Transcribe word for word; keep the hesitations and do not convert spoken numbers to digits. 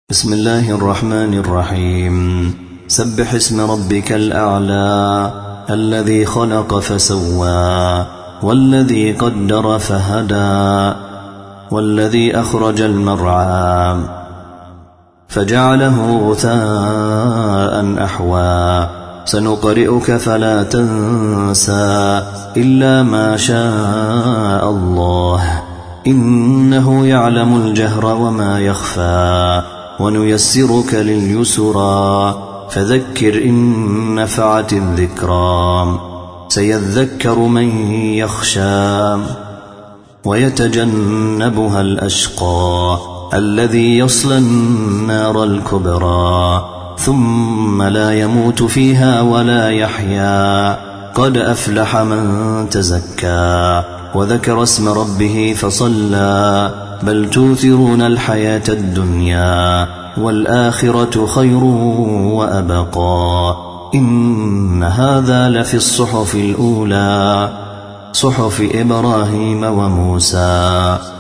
بسم الله الرحمن الرحيم. سبح اسم ربك الأعلى الذي خلق فسوى والذي قدر فهدى والذي أخرج المرعى فجعله غثاء أحوى سنقرئك فلا تنسى إلا ما شاء الله إنه يعلم الجهر وما يخفى ونيسرك لليسرى فذكر إن نفعت الذكرى سيذكر من يخشى ويتجنبها الأشقى الذي يصلى النار الكبرى ثم لا يموت فيها ولا يحيا قد أفلح من تزكى وذكر اسم ربه فصلى بل توثرون الحياة الدنيا والآخرة خير وأبقى إن هذا لفي الصحف الأولى صحف إبراهيم وموسى.